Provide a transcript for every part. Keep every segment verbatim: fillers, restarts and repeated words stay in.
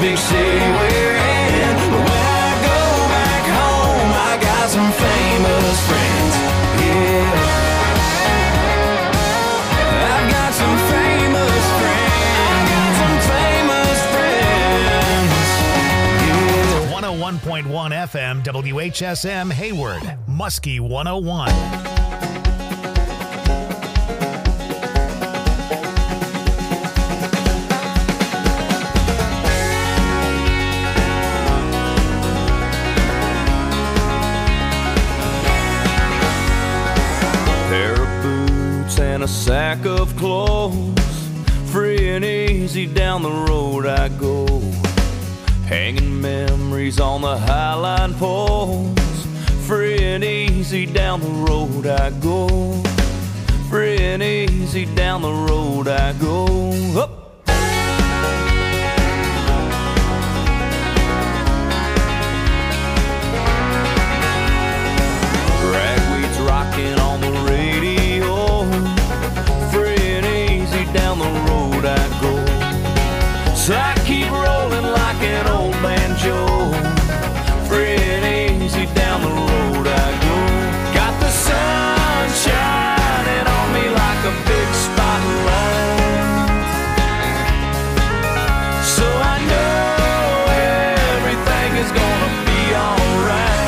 big city we're in. But when I go back home, I got some famous friends. Yeah, I've got some famous friends. Got some famous friends. Yeah. one oh one point one F M W H S M Hayward, Muskie one oh one. And a sack of clothes, free and easy down the road I go, hanging memories on the highline poles. Free and easy down the road I go, free and easy down the road I go. Up. Ragweed's rocking on the radio, down the road I go. So I keep rolling like an old banjo, free and easy down the road I go. Got the sun shining on me like a big spotlight, so I know everything is gonna be alright.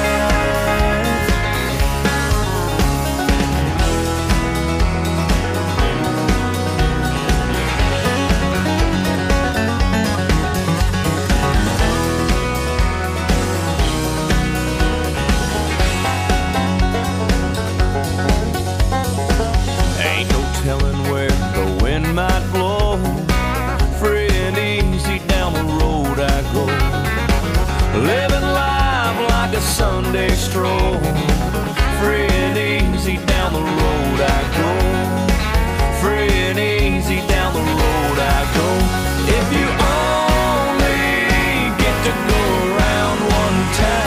Might blow, free and easy down the road I go, living life like a Sunday stroll, free and easy down the road I go, free and easy down the road I go. If you only get to go around one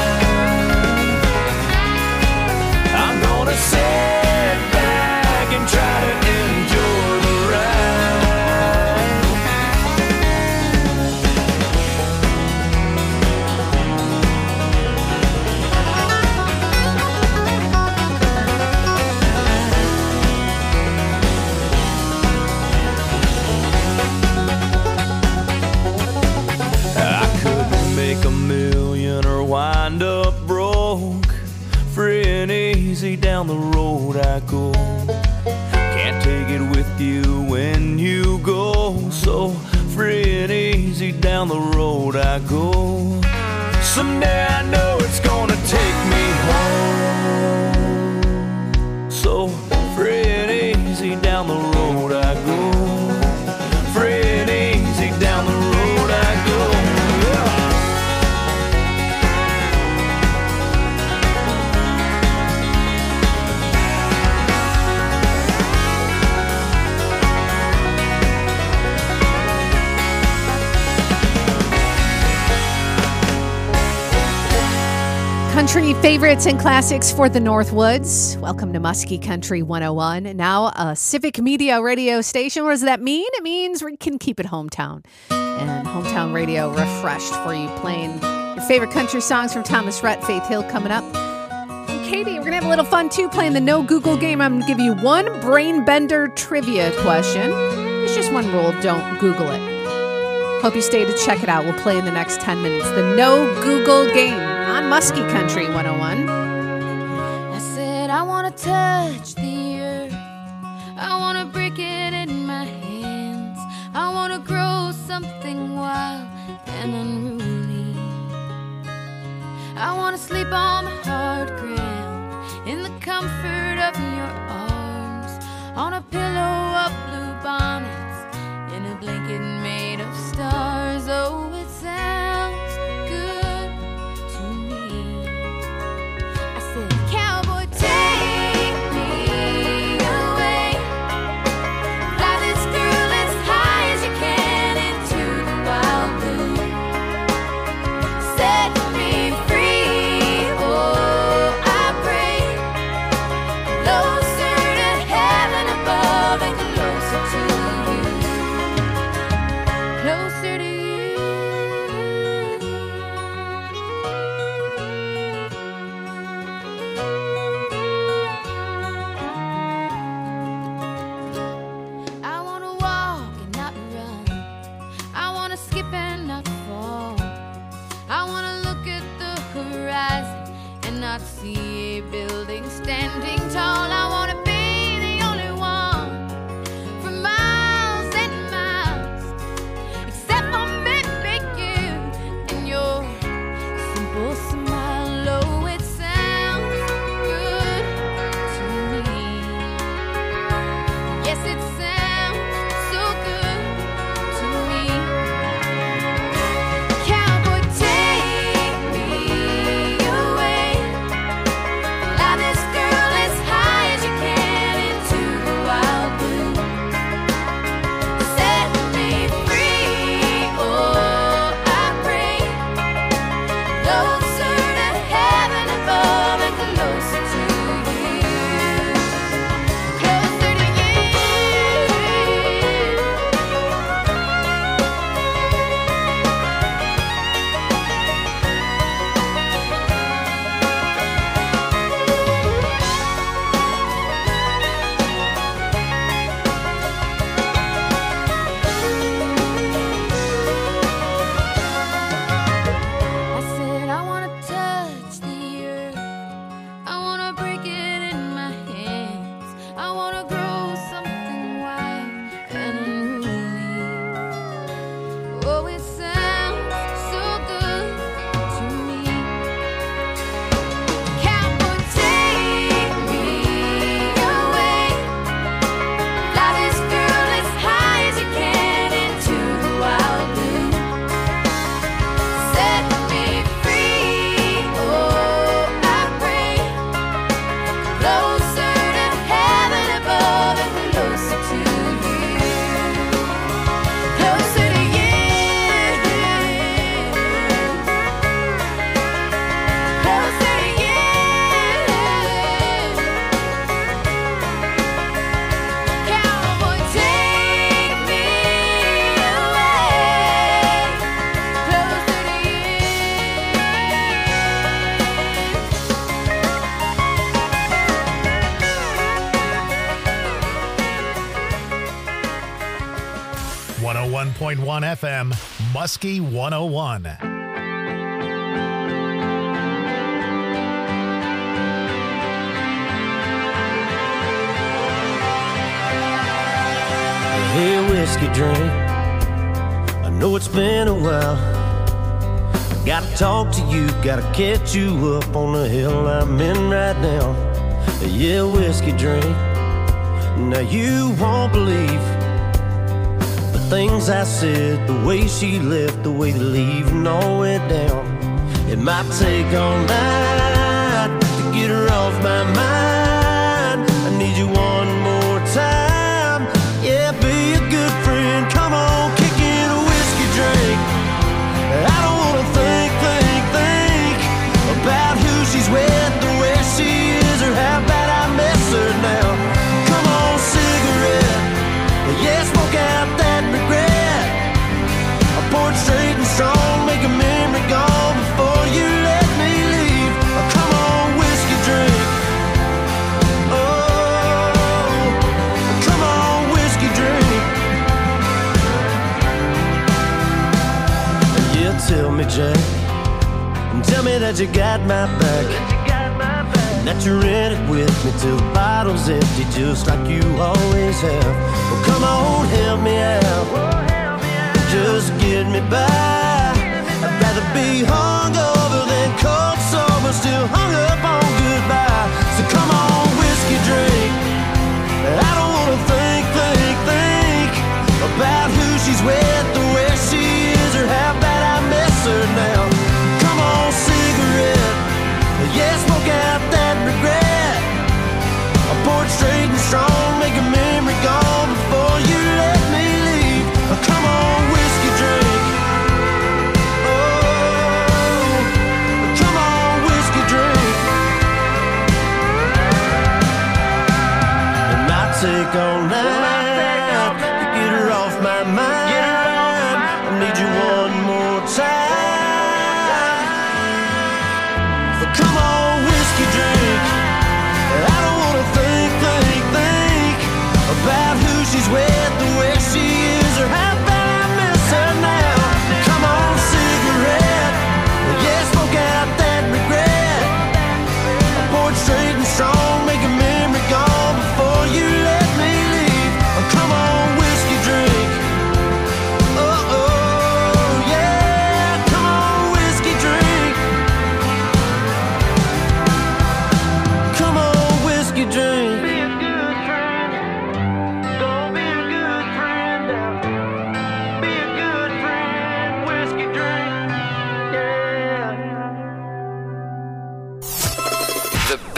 time, I'm gonna sit back and try to enjoy the a million or wind up broke, free and easy down the road I go. Can't take it with you when you go, so free and easy down the road I go. Someday I know it's gonna take me home, so free and easy down the road I go, free and easy down the road I go. Country favorites and classics for the Northwoods. Welcome to Muskie Country one oh one. Now a Civic Media radio station. What does that mean? It means we can keep it hometown. And hometown radio refreshed for you, playing your favorite country songs from Thomas Rhett, Faith Hill coming up. And Katie, we're going to have a little fun too, playing the No Google game. I'm going to give you one brain bender trivia question. It's just one rule. Don't Google it. Hope you stay to check it out. We'll play in the next ten minutes. The No Google game on Muskie Country one oh one. I said I want to touch the earth, I want to break it in my hands, I want to grow something wild and unruly, I want to sleep on the hard ground in the comfort of your arms, on a pillow of blue bonnets, in a blanket made of stars. Oh, it sounds good to me. I said, cowboy, take me away, fly this girl as high as you can into the wild blue, set me free. Oh, I pray, closer to heaven above and closer to you, closer to you. skip and not fall. I wanna look at the horizon and not see a building standing tall. I wanna be the only one for miles and miles, except for maybe you and your simple smile. Oh, it sounds good to me. Yes, it sounds so good to me. Cowboy, take me away. Fly this girl as high as you can into the wild blue. Set me free, oh, I pray. Closer to heaven above and closer to you. Closer to you. I said I wanna touch the earth. I wanna break it in my hands. I wanna grow something wild and unruly. Oh, it sounds so good to me. Cowboy, take me away. Fly this girl as high as you can into the wild blue. Set me free, oh, I pray. Closer to heaven above and closer to you. Closer to you. Closer to you. Cowboy, take me away. Closer to you. one oh one point one F M, Muskie one oh one. Hey, whiskey drink, I know it's been a while. Gotta talk to you, gotta catch you up on the hill I'm in right now. Yeah, whiskey drink, now you won't believe the things I said, the way she left, the way the leaving all went down. It might take all night to get her off my mind. I need you one more time. Yeah, be a good friend. Come on, kick in a whiskey drink. I don't wanna think, think, think about who she's with, or where she is, or how bad I miss her now. Come on, cigarette. Yeah, smoke out that regret. I pour it straight and strong, make a memory gone before you let me leave. Oh, come on, whiskey drink. Oh, come on, whiskey drink. Yeah, tell me, Jack, and tell me that you got my back, and that you're in it with me till the bottle's empty, just like you always have. Well, come on, help me out, just get me by. I'd rather be hungover than cold sober, still hung up on goodbye. So come on, whiskey drink. I don't wanna think, think, think about who she's with, or where she is, or how bad I miss her now. Come on, cigarette. Yeah, smoke out that regret. I pour it straight and strong, make a memory gone before you let me leave. Oh, come on, whiskey drink.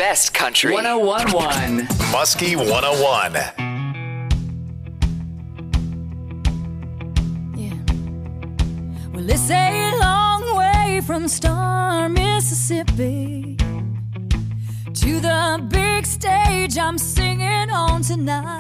best country. one oh one point one Muskie one oh one. Yeah. Well, it's a long way from Star, Mississippi to the big stage I'm singing on tonight.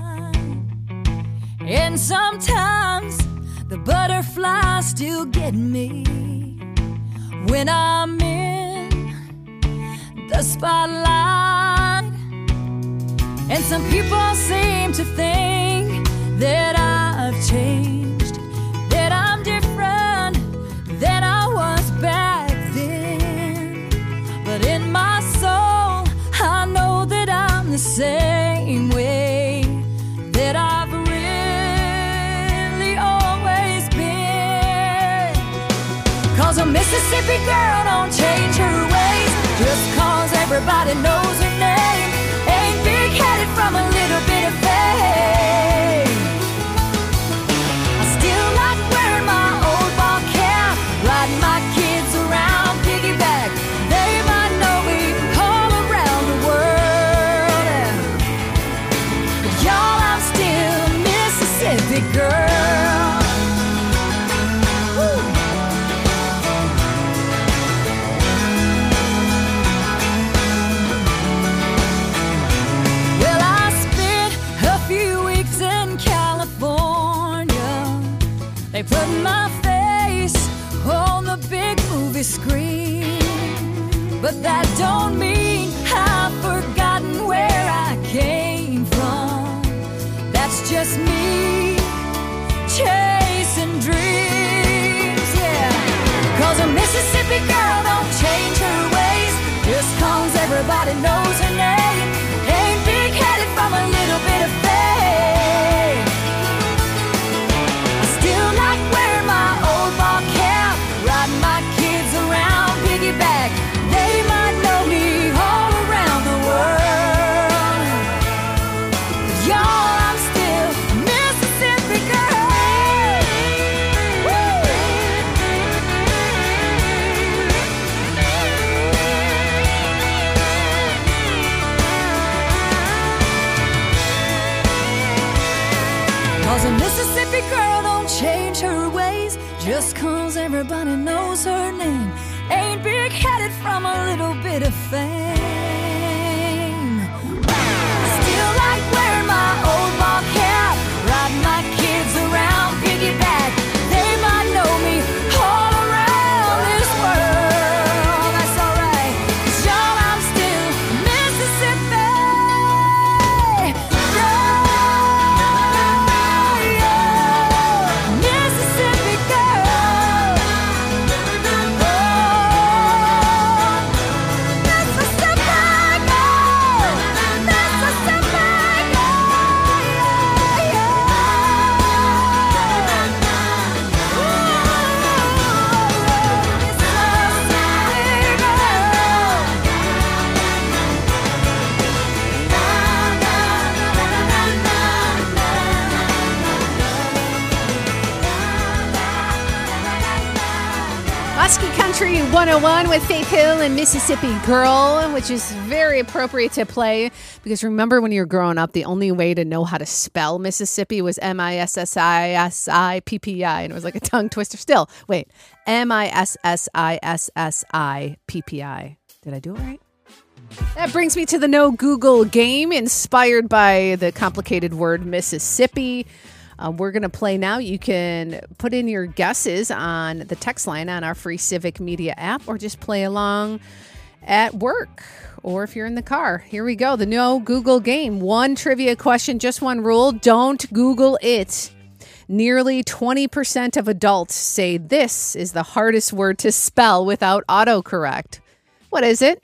And sometimes the butterflies still get me when I'm in the spotlight. And some people seem to think that I've changed, that I'm different than I was back then. But in my soul, I know that I'm the same way that I've really always been. 'Cause a Mississippi girl don't change her ways just 'cause everybody knows her name. Ain't big-headed from a little bit of fame. I still like wearing my old ball cap, riding my kids around piggyback. They might know me all around the world. But y'all, I'm still a Mississippi girl. Woo. Well, I spent a few weeks in California. They put my face on the big movie screen. But that don't mean I've forgotten where I came from. That's just me chasing dreams, yeah. 'Cause a Mississippi girl don't change her ways just 'cause everybody knows her name. Ain't big-headed from a little bit of fame. I still like wearing my old ball cap, riding my kids around piggyback. They might know me all around the world. But y'all, I'm still a Mississippi girl. Woo! 'Cause a Mississippi girl don't change her ways just 'cause everybody knows her name. Ain't big-headed from a little bit of fame. I still like wearing my old ball cap, riding my kids around piggyback. They might know me all around this world. That's alright, 'cause y'all, I'm still Mississippi girl, yeah. Mississippi girl. Oh, Mississippi girl. Mississippi Muskie Country one oh one with Faith Hill and Mississippi Girl, which is very appropriate to play because remember when you were growing up, the only way to know how to spell Mississippi was M I S S I S I P P I, and it was like a tongue twister. Still, wait, M I S S I S S I P P I. Did I do it right? That brings me to the No Google game, inspired by the complicated word Mississippi. Uh, we're going to play now. You can put in your guesses on the text line on our free Civic Media app or just play along at work or if you're in the car. Here we go. The No Google game. One trivia question, just one rule. Don't Google it. Nearly twenty percent of adults say this is the hardest word to spell without autocorrect. What is it?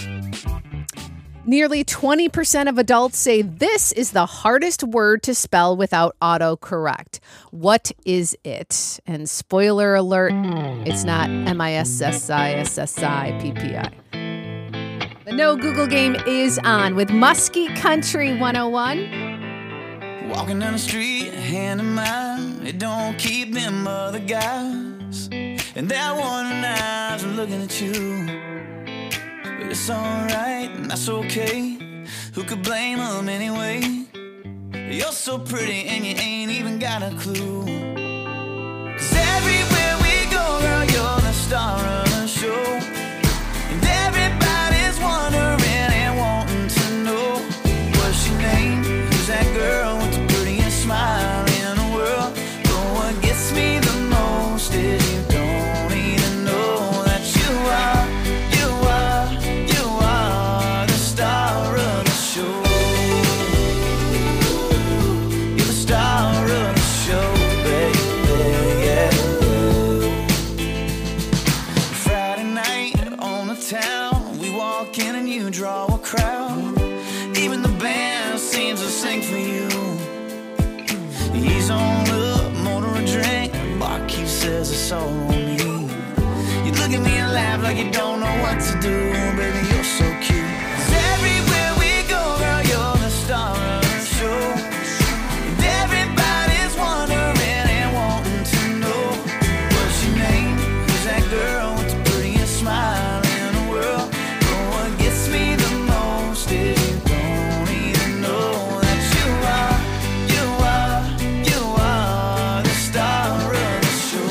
Nearly twenty percent of adults say this is the hardest word to spell without autocorrect. What is it? And spoiler alert, it's not M I S S I S S I P P I. The No Google game is on with Muskie Country one oh one. Walking down the street, hand in mine, it don't keep them other guys. And that one eyes are looking at you. But it's alright, and that's okay. Who could blame them anyway? You're so pretty and you ain't even got a clue. Cause everywhere we go, girl, you're the star of the show. And everybody's wondering and wanting to know, what's your name? Who's that girl with the prettiest smile in the world? But what gets me the most is you don't even know that you are, you are, you are the star of the show. You're the star of the show, baby, yeah. Friday night on the town, we walk in and you draw a crowd. Even the band seems to sing for you. He's on up, motor a drink, barkeep says it's all on me. You look at me and laugh like you don't know what to do, baby, you're so cute. 'Cause everywhere we go, girl, you're the star of the show. And everybody's wondering and wanting to know, what's your name? Who's that girl with the prettiest smile in the world? But what gets me the most is you don't even know that you are, you are, you are the star of the show.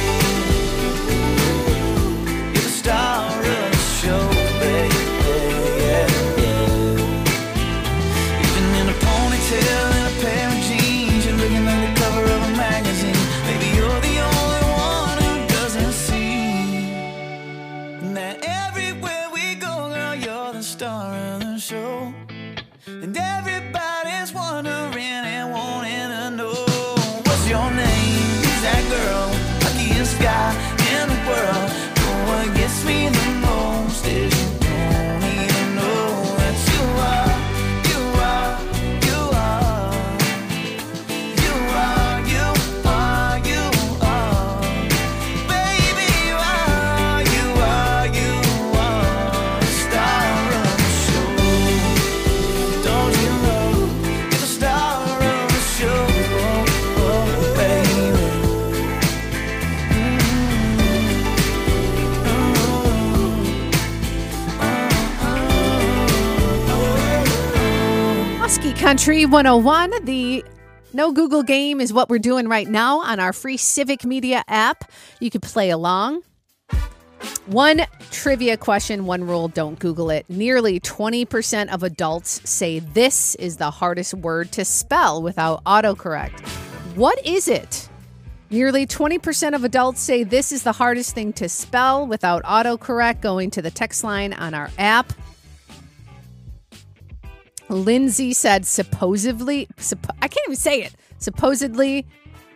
You're the star of the show, baby, yeah, yeah. Even in a ponytail and a pair of jeans, you're looking like the cover of a magazine. Maybe you're the only one who doesn't see that everywhere we go, girl, you're the star of the show. And everybody's wondering and wanting to know, what's your name? Who's that girl? Luckiest guy in the world. But what gets me the most is you don't even know that you are, you are, you are, you are, you are, you are, baby, you are, you are, you are the star of the show. Don't you know you're the star of the show, oh, oh, baby. Muskie Country one oh one. The No Google game is what we're doing right now on our free Civic Media app. You can play along. One trivia question, one rule, don't Google it. Nearly twenty percent of adults say this is the hardest word to spell without autocorrect. What is it? Nearly twenty percent of adults say this is the hardest thing to spell without autocorrect. Going to the text line on our app. Lindsay said supposedly, suppo- I can't even say it, supposedly,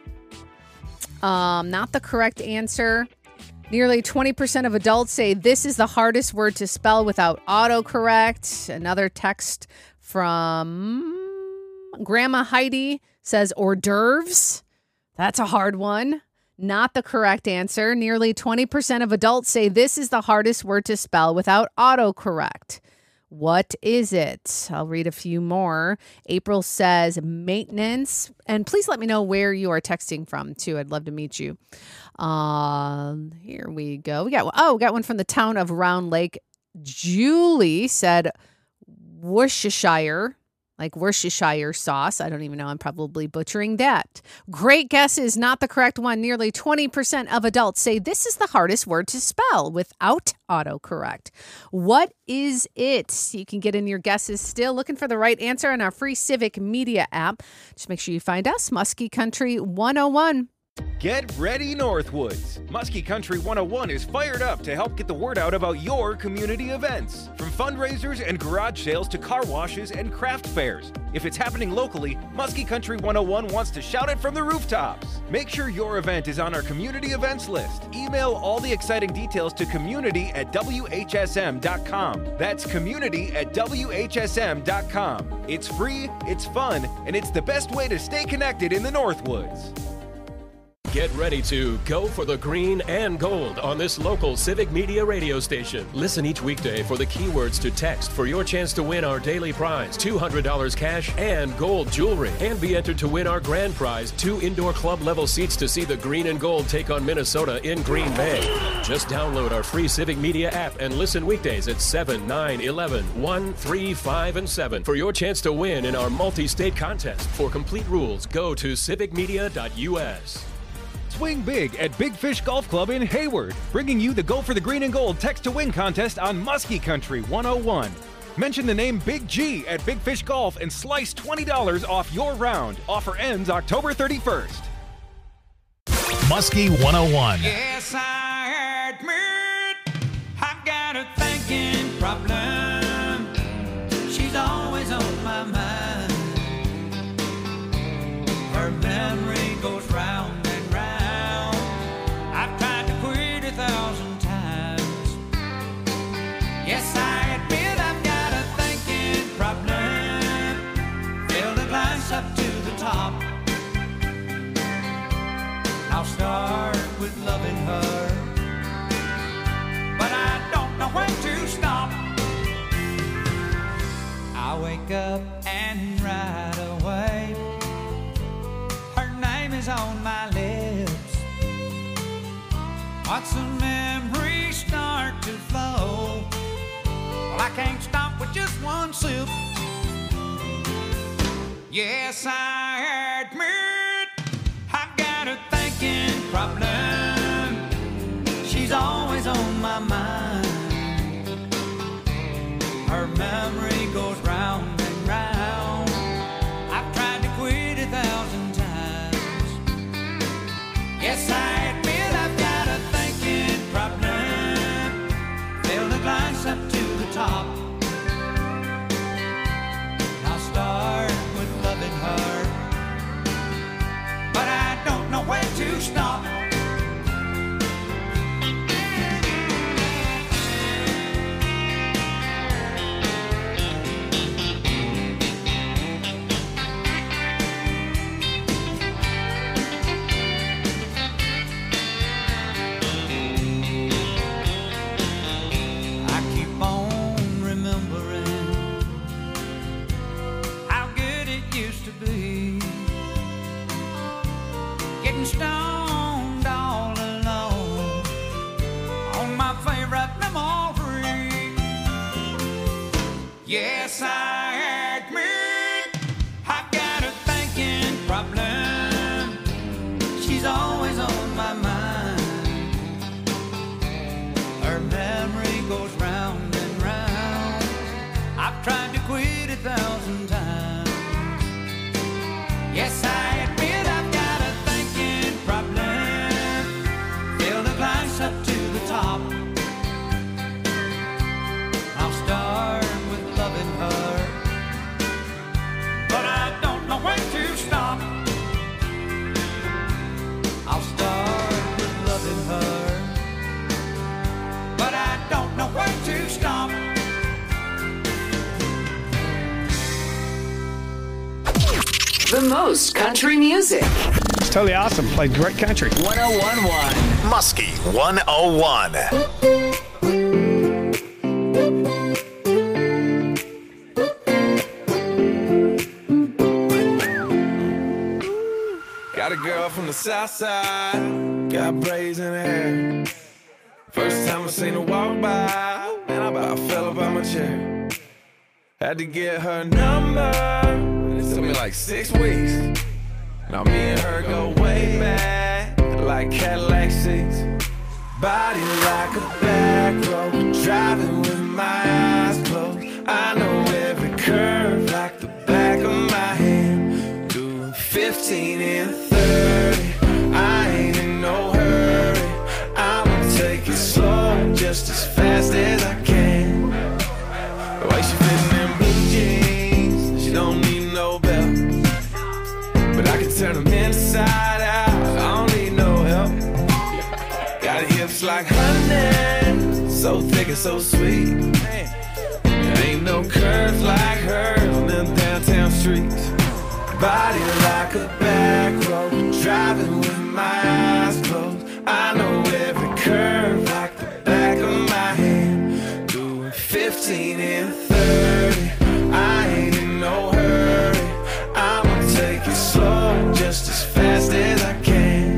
um, not the correct answer. Nearly twenty percent of adults say this is the hardest word to spell without autocorrect. Another text from Grandma Heidi says hors d'oeuvres. That's a hard one. Not the correct answer. Nearly twenty percent of adults say this is the hardest word to spell without autocorrect. What is it? I'll read a few more. April says maintenance. And please let me know where you are texting from, too. I'd love to meet you. Um, here we go. We got, oh, we got one from the town of Round Lake. Julie said Worcestershire, like Worcestershire sauce. I don't even know. I'm probably butchering that. Great guess is not the correct one. Nearly twenty percent of adults say this is the hardest word to spell without autocorrect. What is it? You can get in your guesses still. Looking for the right answer on our free Civic Media app. Just make sure you find us, Muskie Country one oh one. Get ready, Northwoods! Muskie Country one oh one is fired up to help get the word out about your community events. From fundraisers and garage sales to car washes and craft fairs. If it's happening locally, Muskie Country one oh one wants to shout it from the rooftops. Make sure your event is on our community events list. Email all the exciting details to community at W H S M dot com. That's community at W H S M dot com. It's free, it's fun, and it's the best way to stay connected in the Northwoods. Get ready to go for the green and gold on this local Civic Media radio station. Listen each weekday for the keywords to text for your chance to win our daily prize, two hundred dollars cash and gold jewelry. And be entered to win our grand prize, two indoor club level seats to see the green and gold take on Minnesota in Green Bay. Just download our free Civic Media app and listen weekdays at seven, nine, eleven, one, three, five, and seven for your chance to win in our multi-state contest. For complete rules, go to civic media dot u s. Swing big at Big Fish Golf Club in Hayward, bringing you the Go for the Green and Gold Text to Win contest on Muskie Country one oh one. Mention the name Big G at Big Fish Golf and slice twenty dollars off your round. Offer ends October thirty-first. Muskie one oh one. Yes, I admit I've got a thinking problem. She's always on my mind. Her memory goes round. Yes, I admit I've got a thinking problem. Fill the glass up to the top. I'll start with loving her, but I don't know when to stop. I wake up and right away her name is on my lips. Watch the memories start to flow. I can't stop with just one sip. Yes, I admit I've got a thinking problem. She's always on my mind. Her memory goes round and round. I've tried to quit a thousand times. Yes, I admit I've got a thinking problem. Fill the glass up to top. I'll start with loving her, but I don't know where to stop. Stoned all alone on my favorite memory. Yes, I admit I've got a thinking problem. She's always on my mind. Her memory goes round and round. I've tried to quit a thousand times. Yes, I admit I've got a up to the top. I'll start with loving her, but I don't know when to stop. I'll start with loving her, but I don't know when to stop. The most country music. It's totally awesome. Played great country. one oh one point one. Muskie one oh one. Got a girl from the south side, got braids in her hair. First time I seen her walk by, man, I about fell up out my chair. Had to get her number, it took me like six weeks. Now me and her go way back, like Cadillac seats. Body like a back road, driving with my eyes closed. I know every curve like the back of my hand. Doing fifteen and thirty, I ain't in no hurry. I'ma take it slow, just as fast as I can. The way she fitting in blue jeans, she don't need no belt. But I can turn them inside out, I don't need no help. Got hips like honey, so thick and so sweet. There ain't no curves like hers on them downtown streets. Body like a back road, driving with me. my eyes closed. I know every curve like the back of my hand. Doing fifteen and thirty, I ain't in no hurry. I'ma take it slow, just as fast as I can.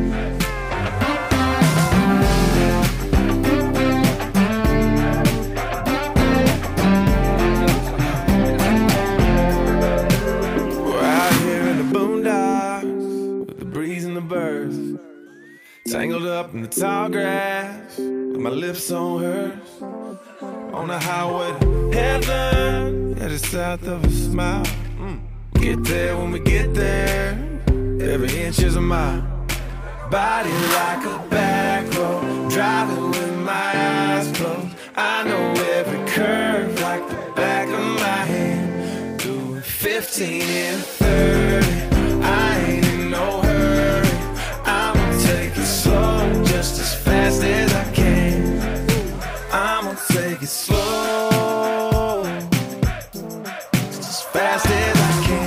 We're out here in the boondocks with the breeze and the birds, tangled up in the tall grass with my lips on hers. On the highway to heaven, headed south of a smile. Mm. Get there when we get there, every inch is a mile. Body like a back road, driving with my eyes closed. I know every curve like the back of my hand. Doing fifteen and thirty, I ain't in no hurry. I'ma take it slow, just as fast as I can. I'ma take it slow, just as fast as I can.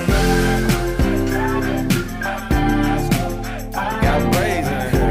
Got braids in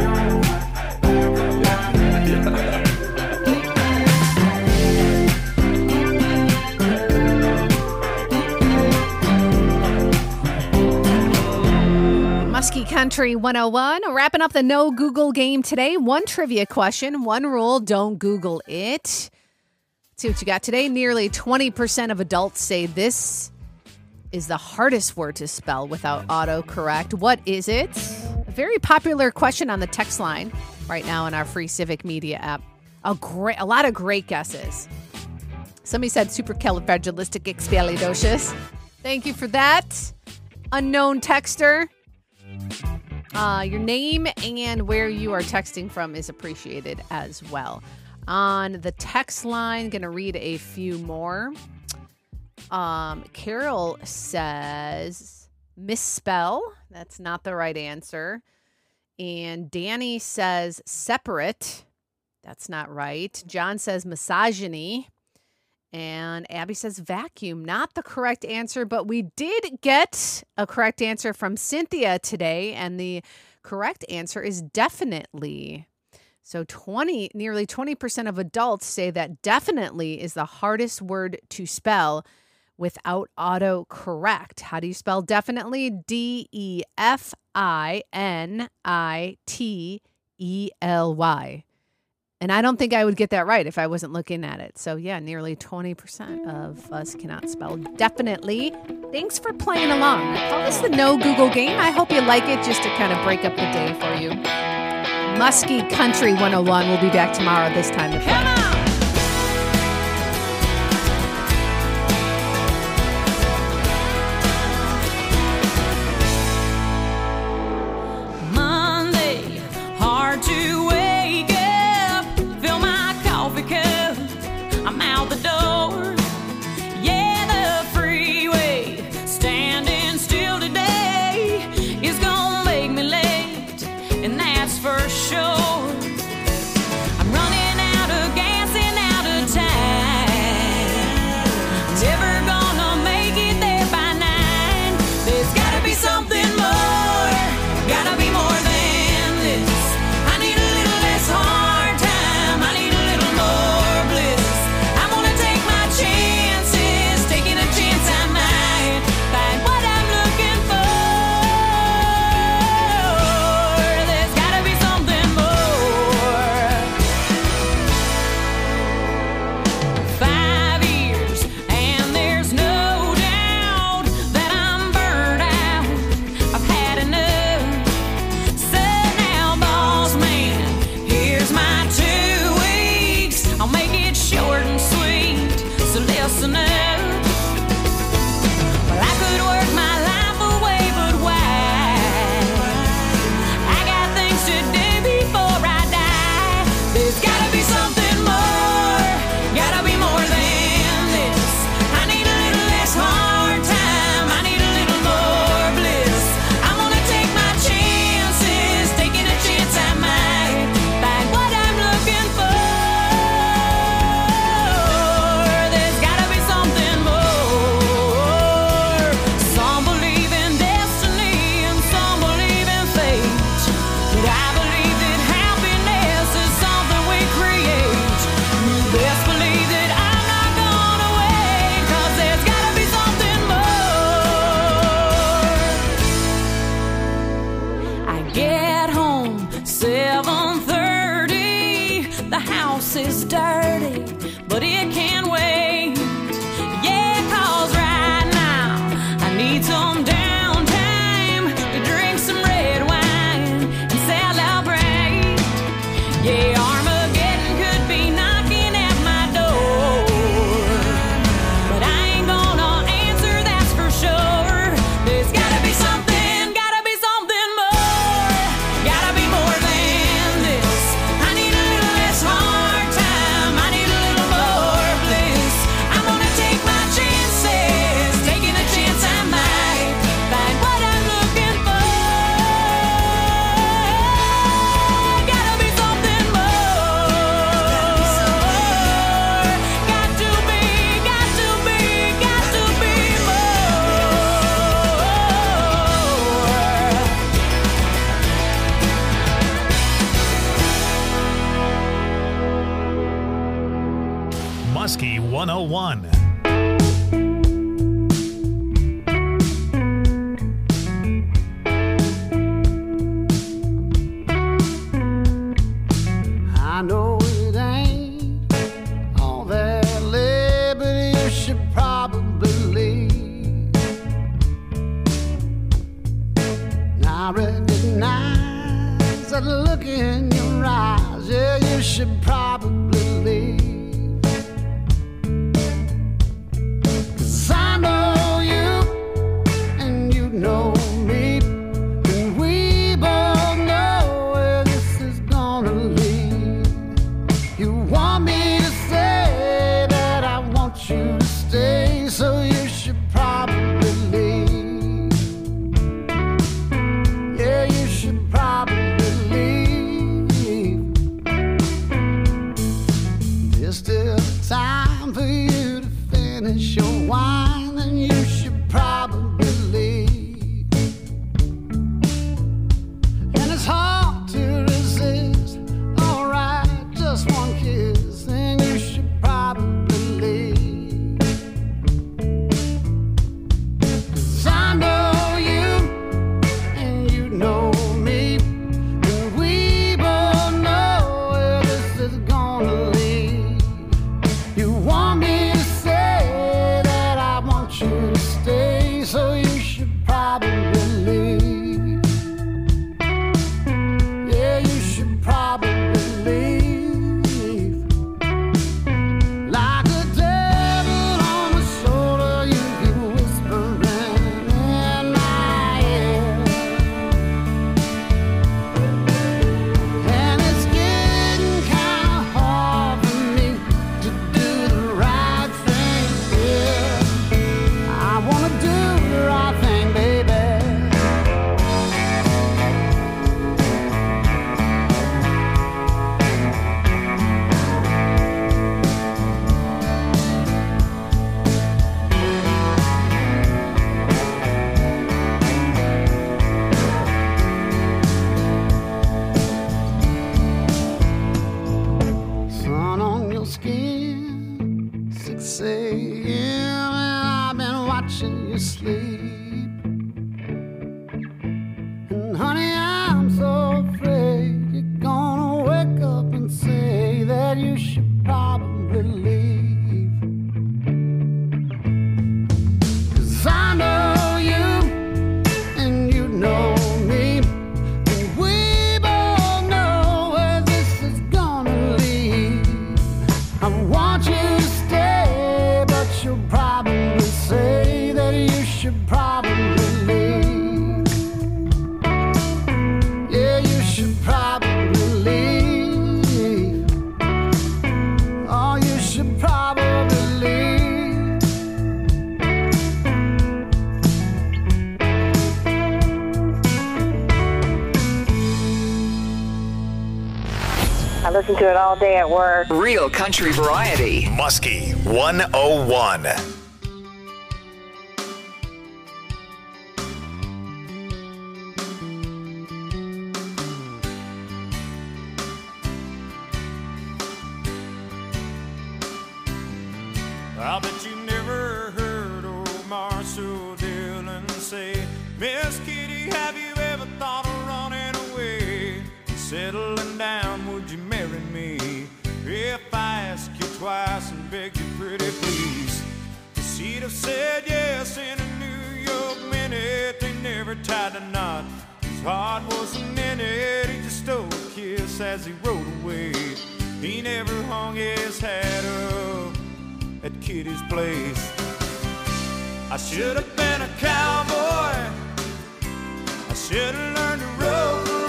Muskie Country one oh one, wrapping up the no Google game today. One trivia question, one rule, don't Google it. Let's see what you got today. Nearly twenty percent of adults say this is the hardest word to spell without autocorrect. What is it? A very popular question on the text line right now in our free Civic Media app. A great, a lot of great guesses. Somebody said supercalifragilisticexpialidocious. Thank you for that. Unknown texter. Uh, your name and where you are texting from is appreciated as well. On the text line, going to read a few more. Um, Carol says misspell. That's not the right answer. And Danny says separate. That's not right. John says misogyny. And Abby says vacuum. Not the correct answer, but we did get a correct answer from Cynthia today. And the correct answer is definitely. So twenty, nearly twenty percent of adults say that definitely is the hardest word to spell without autocorrect. How do you spell definitely? D E F I N I T E L Y. And I don't think I would get that right if I wasn't looking at it. So yeah, nearly twenty percent of us cannot spell definitely. Thanks for playing along. Call this the No Google game. I hope you like it just to kind of break up the day for you. Muskie Country one oh one. We'll be back tomorrow this time to play. Monday, hard to wake up, fill my coffee cup, I'm out the door. Yeah, the freeway, standing still today is gonna make me late, and that's for sure. I'm running out of gas house is dirty, but it can wait. Yeah, 'cause right now I need some downtime to drink some red wine and celebrate. Yeah, Armageddon could be knocking at my door, but I ain't gonna answer, that's for sure. There's gotta be something, gotta be something more, gotta be more than this. I need a little less hard time, I need a little more bliss. I'm gonna take my chances, taking a chance I might find what I'm looking for. Gotta be something more. Got to be, got to be, got to be more. Muskie one oh one. I know it ain't all that liberty you should probably leave. And I recognize that look in your eyes, yeah, you should probably leave. 'Cause I know you and you know me, and we both know where this is gonna lead. You want me to say that I want you to stay, so you should probably leave. Yeah, you should probably leave. There's still time for you to finish your wine, then you should probably leave. And it's hard to resist. Alright, just one kiss, then you should probably leave. 'Cause I know you and you know me, and we both know where this is gonna lead. You want me to say that I want you to stay, so you should probably leave. Yeah, you should probably leave. Like a devil on my shoulder, you keep whispering in my ear. And it's getting kinda hard for me to do the right thing here. I wanna do the right thing, baby. Sun on your skin, six a.m. and I've been watching you sleep. And honey, I'm so afraid you're gonna wake up and say that you should probably leave. 'Cause I know you and you know me, and we both know where this is gonna lead. I want you to stay, but you'll probably say that you should probably leave. Yeah, you should probably leave. Oh, you should probably leave. I listen to it all day at work. Real country variety. Muskie one oh one. I bet you never heard old Marshall Dillon say, Miss Kitty, have you ever thought of running away? Settling down, would you marry me? If pretty please. She'd have said yes in a New York minute. They never tied a knot. His heart wasn't in it. He just stole a kiss as he rode away. He never hung his hat up at Kitty's place. I should have been a cowboy. I should have learned to rope and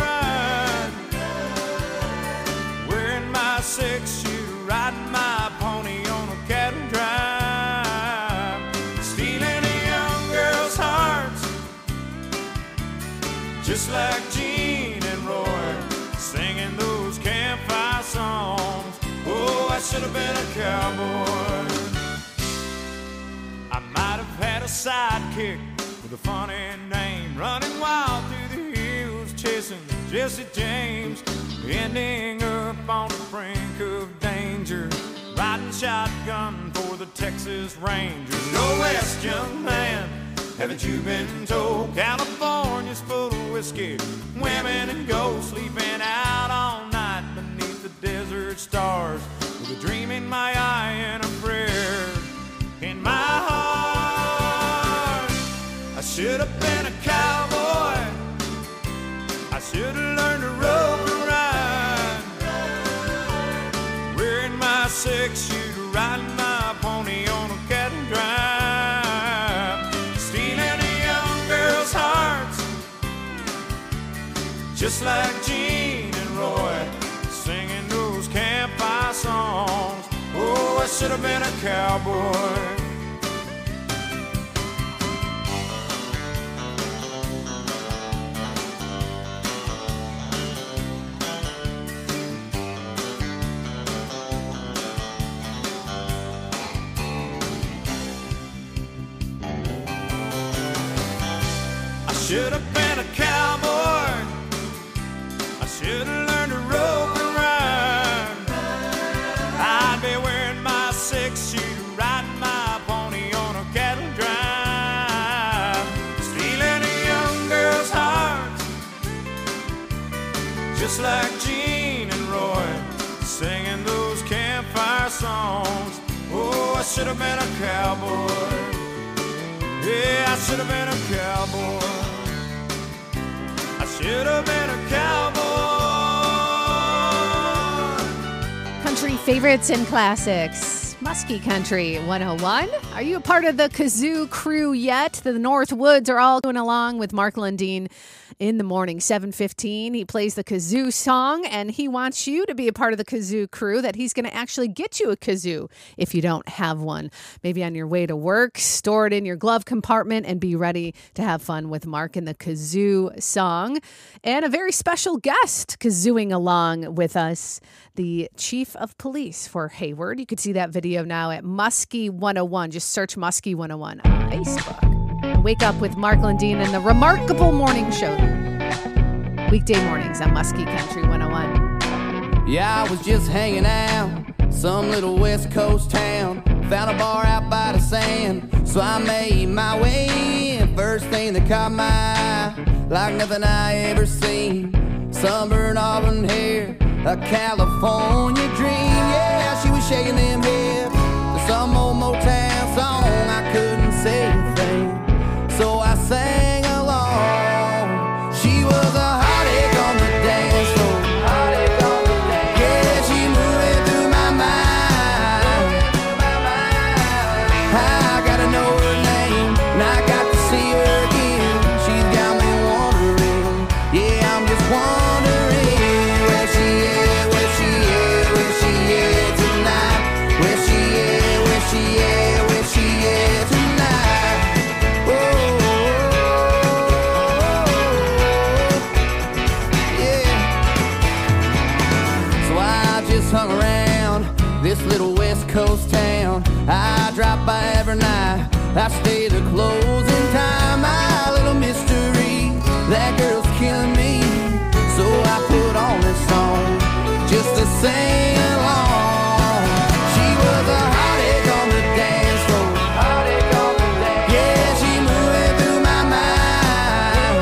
ride, wearing my six shooter, riding my pony on a cattle drive, stealing a young girl's hearts, just like Gene and Roy, singing those campfire songs. Oh, I should have been a cowboy. I might have had a sidekick with a funny name, running wild through the hills, chasing Jesse James, ending up on the brink of danger, riding shotgun for the Texas Rangers. Go west, young man, haven't you been told? California's full of whiskey, women and gold, sleeping out all night beneath the desert stars, with a dream in my eye and a prayer in my heart. I should have been a cowboy. I should have learned to rope and ride, wearing my six shooter, riding my pony on a cattle drive, stealing a young girl's hearts, just like Gene and Roy, singing those campfire songs. Oh, I should have been a cowboy. I should have been a cowboy. I should have learned to rope and ride. I'd be wearing my six shooter, riding my pony on a cattle drive, stealing a young girl's heart, just like Gene and Roy, singing those campfire songs. Oh, I should have been a cowboy. Yeah, I should have been a cowboy. I should have been a cowboy. Country favorites and classics. Muskie Country one oh one. Are you a part of the kazoo crew yet? The North Woods are all going along with Mark Lundeen in the morning, seven fifteen. He plays the kazoo song, and he wants you to be a part of the kazoo crew, that he's going to actually get you a kazoo if you don't have one. Maybe on your way to work, store it in your glove compartment and be ready to have fun with Mark and the kazoo song. And a very special guest kazooing along with us, the chief of police for Hayward. You can see that video now at Muskie one oh one. Just search Muskie one oh one on Facebook. Wake up with Mark Lundeen and the Remarkable Morning Show. Weekday mornings on Muskie Country one oh one. Yeah, I was just hanging out, some little West Coast town. Found a bar out by the sand, so I made my way in. First thing that caught my eye, like nothing I ever seen. Sunburned auburn hair, a California dream. Yeah, she was shaking them hips to some old Motown song. I couldn't say a thing, so I sang along. She was a hot egg on the dance floor. Hot egg on the dance. Yeah, she moving through my mind. I gotta know her name, and I got to see her again. She's got me wondering. Yeah, I'm just wondering where she is, where she is, where she is tonight. Where she is, where she is, where she is tonight. Oh. Hung around this little West Coast town. I drop by every night, I stay to closing time. My little mystery, that girl's killing me, so I put on this song just to sing along. She was a hot egg on the dance floor. Hot egg on the dance. Yeah, she moving through my mind.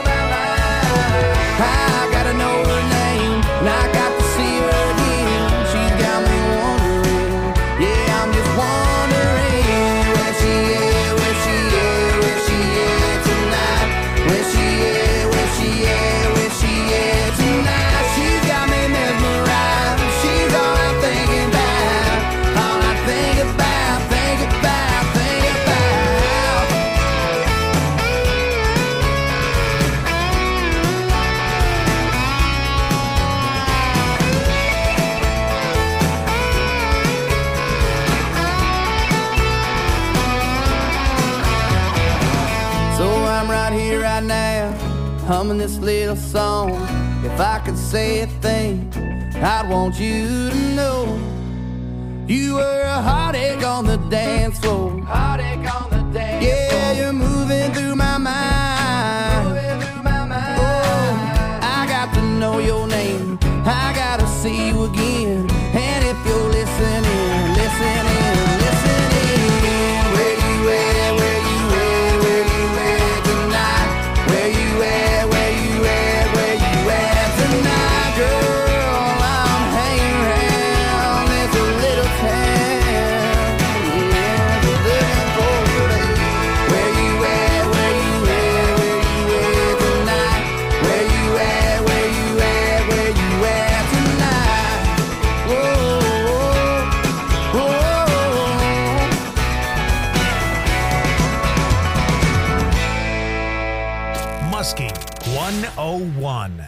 I gotta know her name, and I got to see her again. Got me wondering, yeah, I'm just wondering. humming this little song. If I could say a thing, I'd want you to know you were a heartache on the dance floor. Heartache on the dance yeah, floor. Yeah, you're moving through my mind. Moving through my mind. Oh, I got to know your name. I gotta see you again. And if you're listening, listening, listening, where you at, where you at, where you at tonight? Where you at, where you at, where you at tonight, girl? I'm hanging around this little town, yeah, just looking for you. Where you at, where you at, where you at tonight? Where you at, where you at, where you at tonight? Whoa, whoa, whoa. Muskie one oh one.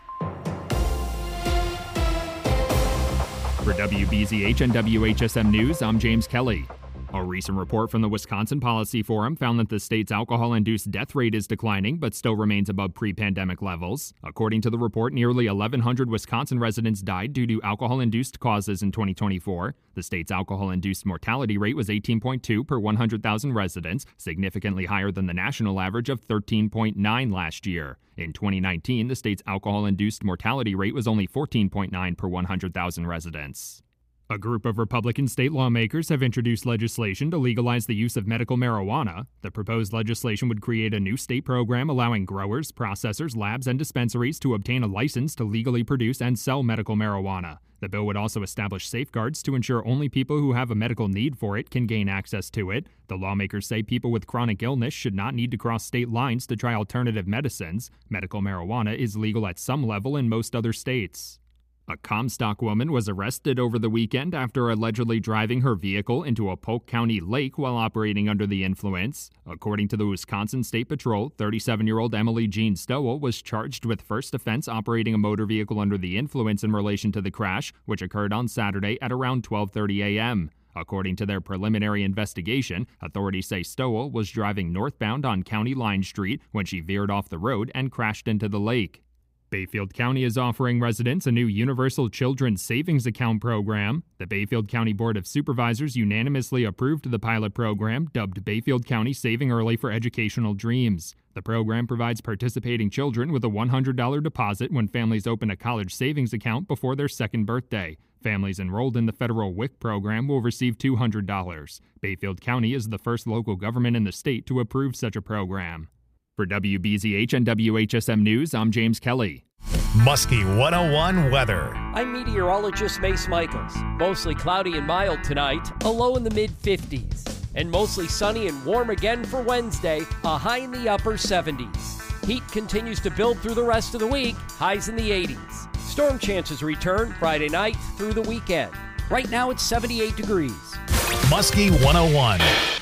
For W B Z H and W H S M News, I'm James Kelly. A recent report from the Wisconsin Policy Forum found that the state's alcohol-induced death rate is declining, but still remains above pre-pandemic levels. According to the report, nearly eleven hundred Wisconsin residents died due to alcohol-induced causes in twenty twenty-four. The state's alcohol-induced mortality rate was eighteen point two per one hundred thousand residents, significantly higher than the national average of thirteen point nine last year. In twenty nineteen, the state's alcohol-induced mortality rate was only fourteen point nine per one hundred thousand residents. A group of Republican state lawmakers have introduced legislation to legalize the use of medical marijuana. The proposed legislation would create a new state program allowing growers, processors, labs, and dispensaries to obtain a license to legally produce and sell medical marijuana. The bill would also establish safeguards to ensure only people who have a medical need for it can gain access to it. The lawmakers say people with chronic illness should not need to cross state lines to try alternative medicines. Medical marijuana is legal at some level in most other states. A Comstock woman was arrested over the weekend after allegedly driving her vehicle into a Polk County lake while operating under the influence. According to the Wisconsin State Patrol, thirty-seven-year-old Emily Jean Stowell was charged with first offense operating a motor vehicle under the influence in relation to the crash, which occurred on Saturday at around twelve thirty a.m. According to their preliminary investigation, authorities say Stowell was driving northbound on County Line Street when she veered off the road and crashed into the lake. Bayfield County is offering residents a new Universal Children's Savings Account program. The Bayfield County Board of Supervisors unanimously approved the pilot program, dubbed Bayfield County Saving Early for Educational Dreams. The program provides participating children with a one hundred dollars deposit when families open a college savings account before their second birthday. Families enrolled in the federal W I C program will receive two hundred dollars. Bayfield County is the first local government in the state to approve such a program. For W B Z H and W H S M News, I'm James Kelly. Muskie one oh one weather. I'm meteorologist Mace Michaels. Mostly cloudy and mild tonight, a low in the mid fifties. And mostly sunny and warm again for Wednesday, a high in the upper seventies. Heat continues to build through the rest of the week, highs in the eighties. Storm chances return Friday night through the weekend. Right now it's seventy-eight degrees. Muskie one oh one.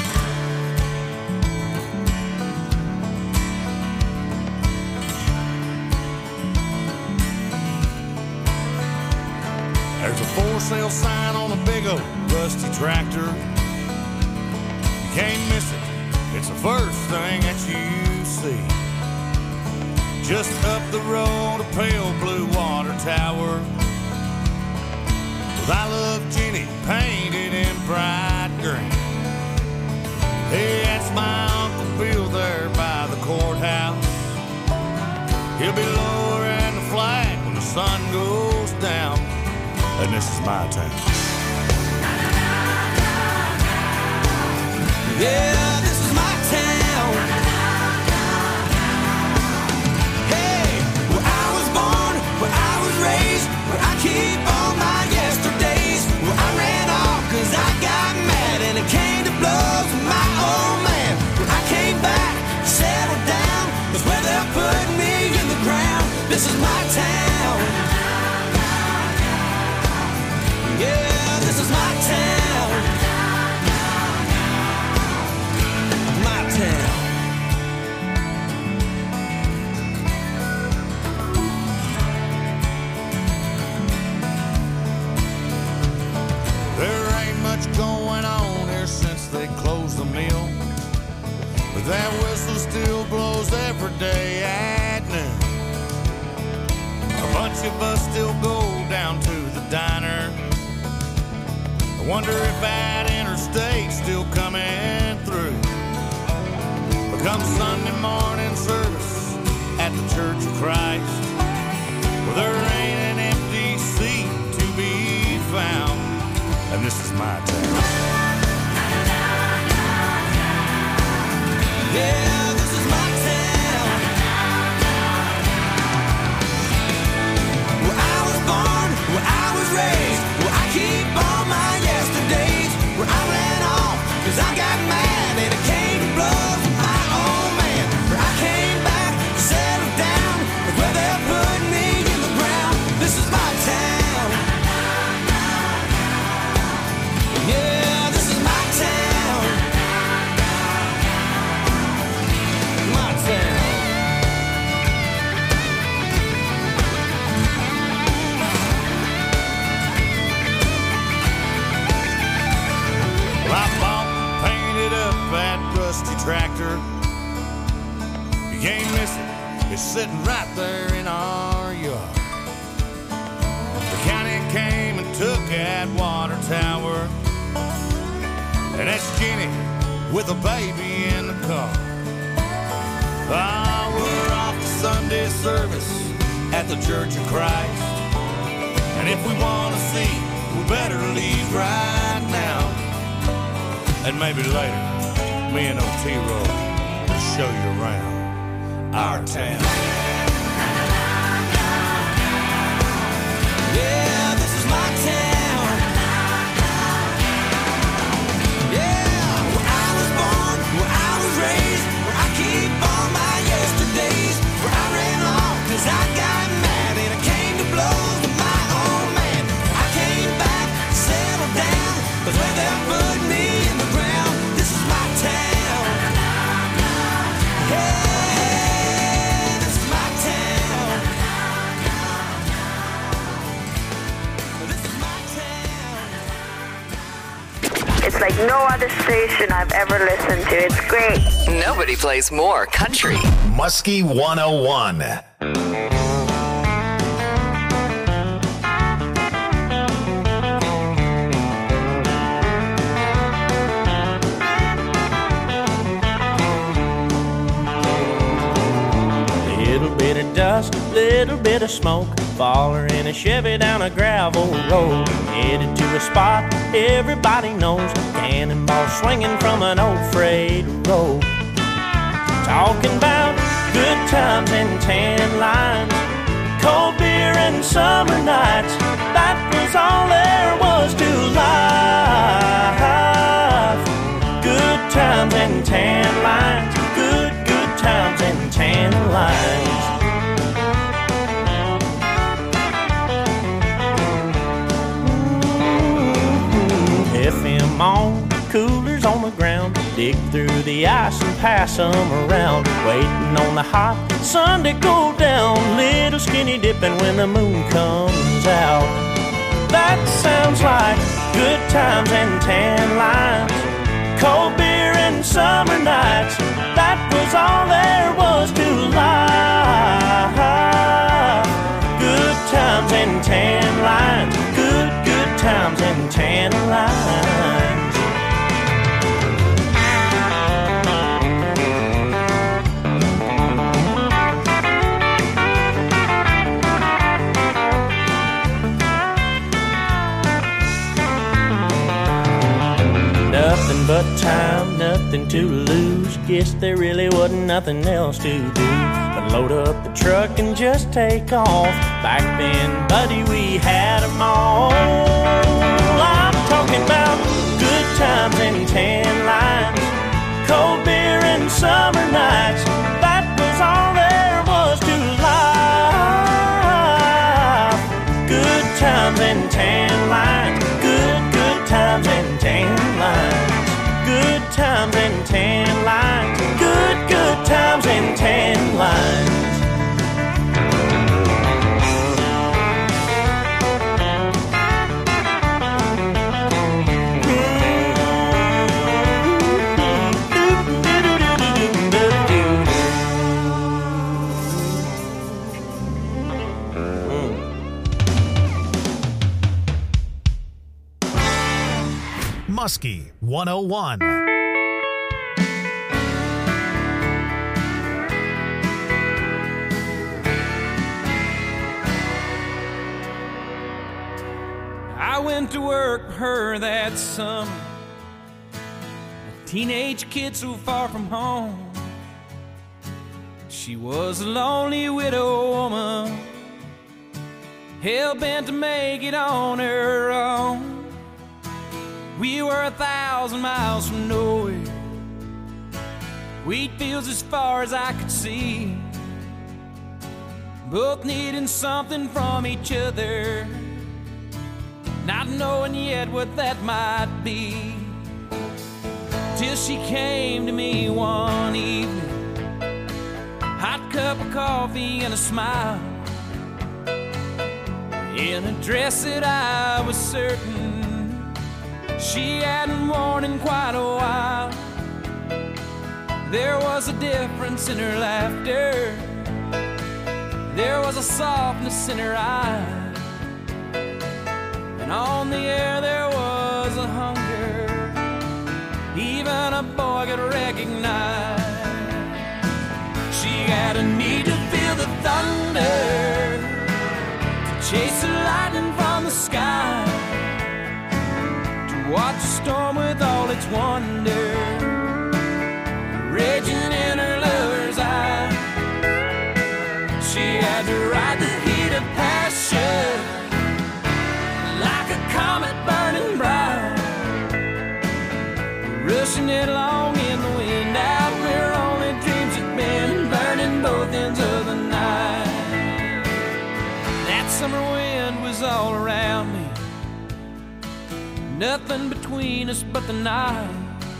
There's a for sale sign on a big old rusty tractor. You can't miss it, it's the first thing that you see. Just up the road, a pale blue water tower with I Love Jenny painted in bright green. Hey, that's my Uncle Bill there by the courthouse. He'll be lowering the flag when the sun goes down. And this is my town. Yeah, this is my town. Hey, where I was born, where I was raised, where I keep all my yesterdays, where I ran off cause I got mad and it came to blows with my old man. Where I came back, settled down, that's where they're putting me in the ground. This is my town. Yeah, this is my town. My town. There ain't much going on here since they closed the mill, but that whistle still blows every day at noon. watch a bus still go down to the diner. I wonder if that interstate's still coming through. But come Sunday morning service at the Church of Christ, well, there ain't an empty seat to be found, and this is my town. Yeah, this is my town. Where I was born, where I was raised, where I keep all my yesterdays, where I ran off cause I got mad and it came to blows with my old man. Where I came back, settled down, where they put me in the ground. This is my town. Yeah, this is my town. My town. Well, I bought and painted up that rusty tractor. You can't miss it. It's sitting right there in our yard. The county came and took that water tower, and that's Jenny with a baby in the car. Ah, we're off to Sunday service at the Church of Christ, and if we want to see, we better leave right now. And maybe later, me and O-T-Roll will show you around our town. Yeah, this is my town. Yeah, where I was born, where I was raised, where I keep all my yesterdays, where I ran off cause I got mad and I came to blows with my old man. I came back, settled down, but where they put me in the ground. This is my town. Hey, this is my town. This is my town. It's like no other station I've ever listened to. It's great. Nobody plays more country. Muskie one oh one. Little bit of dust, little bit of smoke, faller in a Chevy down a gravel road, headed to a spot everybody knows, cannonball swinging from an old freight road. Talking about good times and tan lines, cold beer and summer nights, that was all there was to life. Good times and tan lines, good, good times and tan lines. F M on, coolers on the ground, dig through the ice and pass them around, waiting on the hot sun to go down, little skinny dipping when the moon comes out. That sounds like good times and tan lines, cold beer and summer nights, that was all there was to life. Good times and tan lines, good, good times and tan lines. Nothing but time, nothing to lose. Guess there really wasn't nothing else to do but load up the truck and just take off. Back then, buddy, we had them all. I'm talking about good times and tan lines, cold beer and summer nights, that was all there was to life. Good times and tan lines, good, good times and tan lines. Good times and tan lines, good, good times and tan lines. Muskie one oh one. I went to work for her that summer, a teenage kid so far from home. She was a lonely widow woman, hell-bent to make it on her own. We were a thousand miles from nowhere, wheat fields as far as I could see, both needing something from each other, not knowing yet what that might be. Till she came to me one evening, hot cup of coffee and a smile, in a dress that I was certain she hadn't worn in quite a while. There was a difference in her laughter, there was a softness in her eyes, and on the air there was a hunger even a boy could recognize. She had a need to feel the thunder, to chase the lightning from the sky, to watch the storm with all its wonder raging in her lover's eye. She had to ride the heat of passion like a comet burning bright, rushing it along in the wind out where only dreams had been, burning both ends of the night. That summer wind was all around me, nothing between us but the night.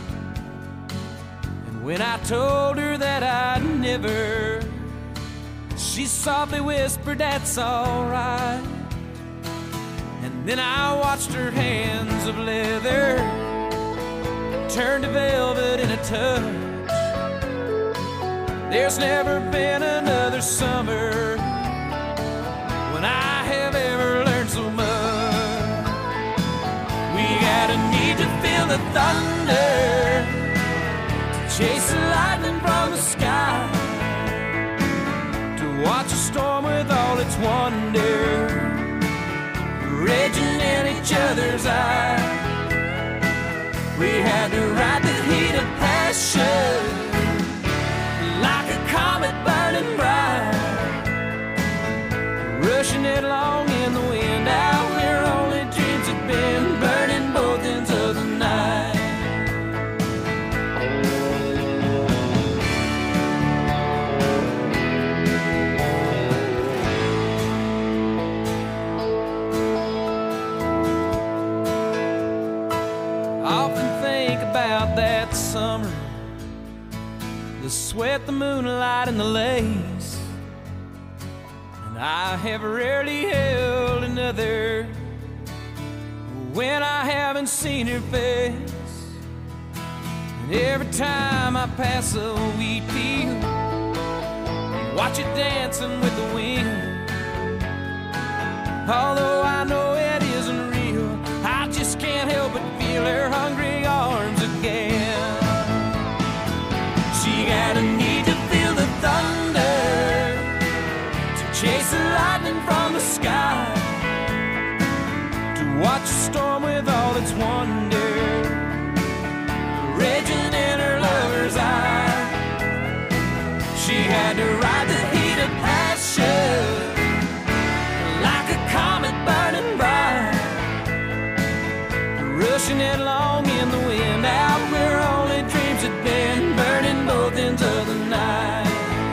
And when I told her that I'd never, she softly whispered, "That's all right." And then I watched her hands of leather turn to velvet in a touch. There's never been another summer when I have ever learned so much. We had a need to feel the thunder, to chase the lightning from the sky, to watch a storm with all its wonder raging in each other's eyes. We had to ride the heat of passion like a comet burning bright, rushing it along in the wind out where only dreams had been, burning both ends of the night. About that summer, the sweat, the moonlight, and the lace, and I have rarely held another when I haven't seen her face. And every time I pass a wheat field, watch it dancing with the wind, although I know it isn't real, I just can't help but feel her hungry arms again. She had a need to feel the thunder, to chase the lightning from the sky, to watch a storm with all its wonder raging in her lover's eye. She had to ride the heat of passion like a comet burning bright, rushing it along in the wind out where only dreams had been, burning both ends of the night,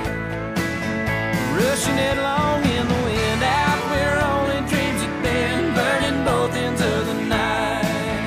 rushing it along in the wind out where only dreams had been, burning both ends of the night.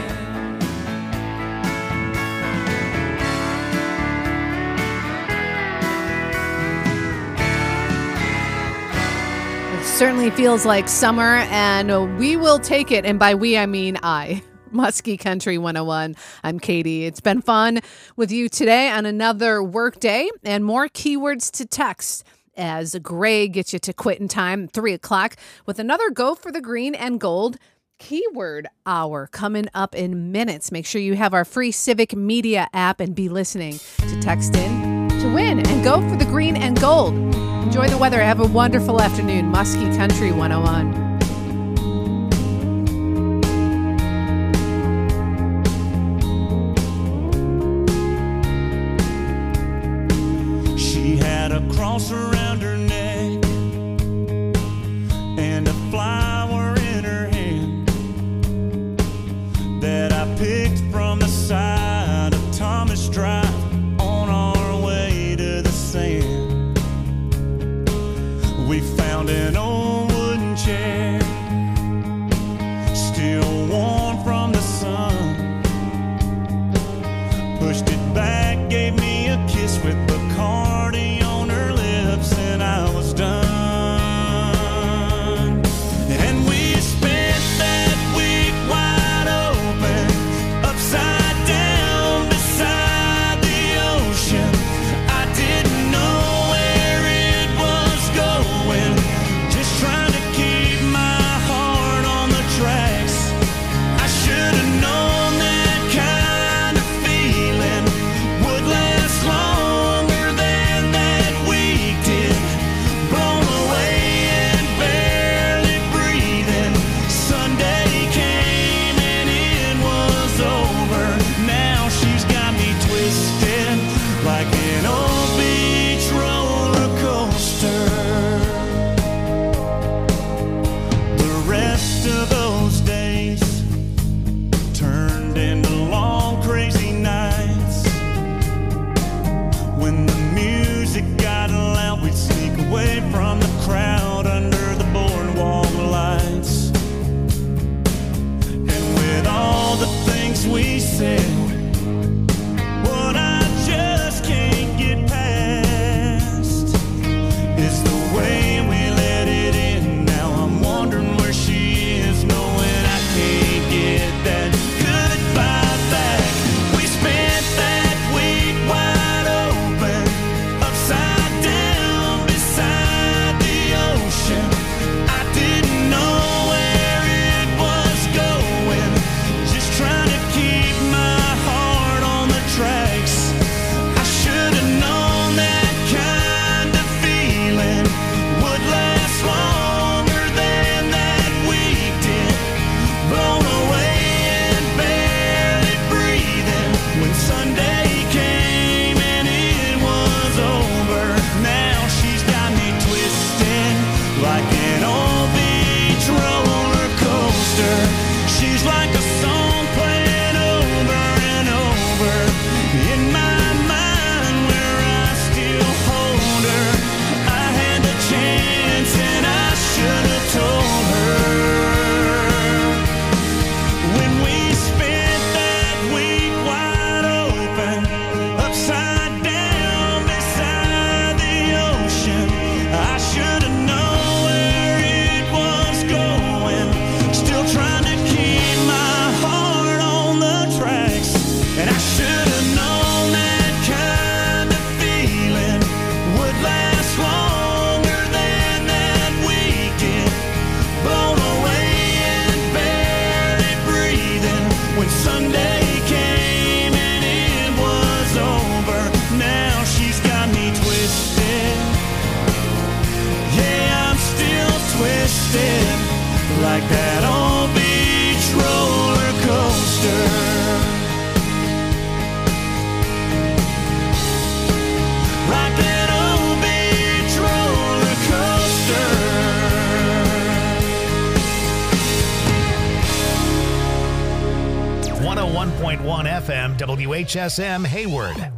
It certainly feels like summer, and we will take it, and by we I mean I. Muskie Country one oh one. I'm Katie. It's been fun with you today on another work day, and more keywords to text as Gray gets you to quit in time, three o'clock, with another Go for the Green and Gold Keyword Hour coming up in minutes. Make sure you have our free Civic Media app and be listening to text in to win and go for the green and gold. Enjoy the weather. Have a wonderful afternoon. Muskie Country one oh one. She had a cross around her neck and a flower in her hand that I picked from the side of Thomas Drive on our way to the sand. We found an old wooden chair, still warm from the sun. Pushed it back, gave me a kiss with Bacardi on her lips, and I was done. And we spent that week wide open, upside down beside the ocean. I didn't know where it was going, just trying to keep my heart on the tracks. I should have known that kind of feeling would last longer than that week did. Blown away and barely breathing. Sunday came and it was over. Now she's got me twisted like an old beach roller coaster. The rest of those days turned into long crazy nights. When the music got loud, we'd sneak away from the crowd under the boardwalk lights. And with all the things we said, what I just can't get past is the way we let it in. Now I'm wondering where she is, knowing I can't get that goodbye back. We spent that week wide open, upside down beside the ocean. I didn't know where it was going, just trying to keep my heart on the tracks. I should have known that kind of feeling would last longer than that week did. Blown away and barely breathing when Sunday came and it was over. Now she's got me twisted like an old beach roller coaster. She's like a song playing over and over in my mind, where I still hold her. I had a chance and I should have told her. When we spent that week wide open, upside down beside the ocean, I should have known where it was going, still trying to keep my heart on the tracks. And I should have known that kind of feeling would last longer than that weekend. Blown away and barely breathing when Sunday came and it was over. Now she's got me twisted. Yeah, I'm still twisted like that old beach roller coaster. Like that old beach roller coaster. one oh one point one F M W H S M Hayward.